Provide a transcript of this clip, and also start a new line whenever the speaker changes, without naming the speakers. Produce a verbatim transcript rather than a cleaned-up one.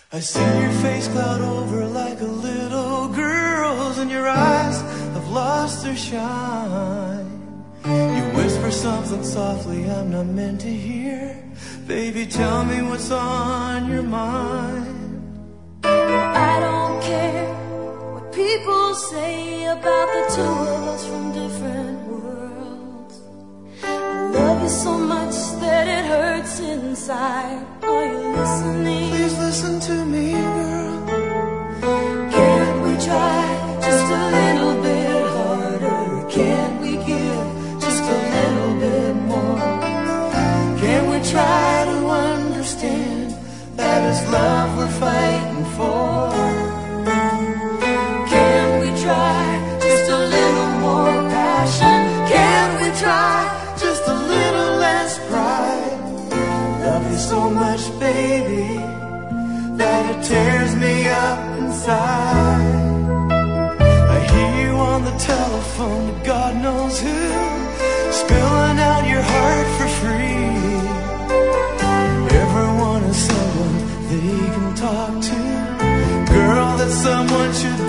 I see your face cloud over like a little girl's, and your eyes have lost their shine. You whisper something softly I'm not meant to hear. Baby, tell me what's on your mind.
I don't care what people say about the two of us from different worlds. I love you so much that it hurts inside. Are you listening?
Please listen to me, girl.
Can't we try just a little bit harder? Can't we give just a little bit more?
Can we try to understand that it's love we're fighting for?
Can we try just a little more passion? Can we try
just a little less pride? Love you so much, baby, that it tears me up inside. I hear you on the telephone to God knows who, spilling out your heart for free. Everyone is someone they can talk to. Girl, that someone should